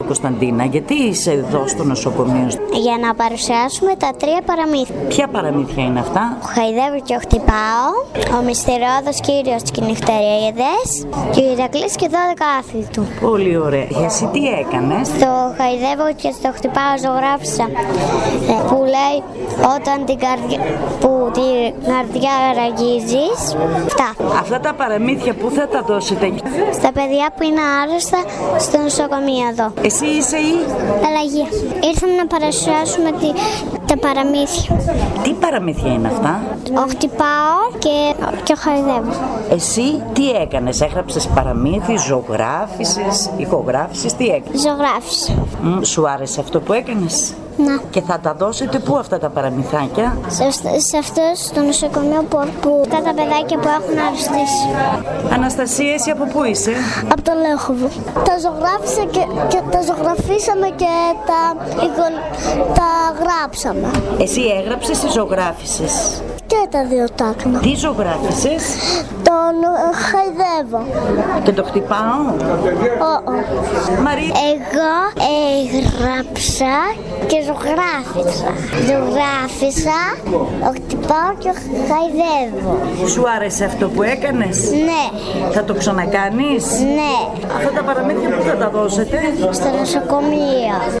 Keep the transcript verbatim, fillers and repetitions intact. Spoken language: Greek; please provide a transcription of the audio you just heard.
Κωνσταντίνα, γιατί είσαι εδώ στο νοσοκομείο? Για να παρουσιάσουμε τα τρία παραμύθια. Ποια παραμύθια είναι αυτά? Χαϊδεύω και χτυπάω, ο μυστηριώδης κύριος και οι νυχτερίδες και ο Ηρακλής και δώδεκα άθλοι του. Πολύ ωραία. Εσύ τι έκανες? Στο χαϊδεύω και στο χτυπάω ζωγράφισα που λέει όταν την καρδιά, που την καρδιά ραγίζεις. Αυτά. Αυτά τα παραμύθια πού θα τα δώσετε? Στα παιδιά που είναι άρρωστα στο νοσοκομείο εδώ. Εσύ είσαι η Αλλαγή. Ήρθαμε να παρουσιάσουμε τη, τα παραμύθια. Τι παραμύθια είναι αυτά? Ο χτυπάω και, και χαϊδεύω. Εσύ τι έκανες? Έγραψες παραμύθι, ζωγράφισες, ηχογράφησες, τι έκανες? Ζωγράφισα. Μ, σου άρεσε αυτό που έκανες? Να. Και θα τα δώσετε πού αυτά τα παραμυθάκια? Σε, σε αυτό στο νοσοκομείο που, που αυτά τα παιδάκια που έχουν αρρωστήσει. Αναστασία, εσύ από πού είσαι? Από το Λέχοβο. Τα ζωγράφισα και, και τα ζωγραφίσαμε και τα, τα γράψαμε. Εσύ έγραψες ή ζωγράφισες? Και τα δύο τάκνα. Τι ζωγράφισες? Τον ε, χαϊδεύω. Και το χτυπάω? Oh, oh. Μαρία. Εγώ έγραψα και ζωγράφισα. Ζωγράφισα, χτυπάω και χαϊδεύω. Σου άρεσε αυτό που έκανες? Ναι. Θα το ξανακάνεις? Ναι. Αυτά τα παραμύθια που θα τα δώσετε? Στο νοσοκομείο.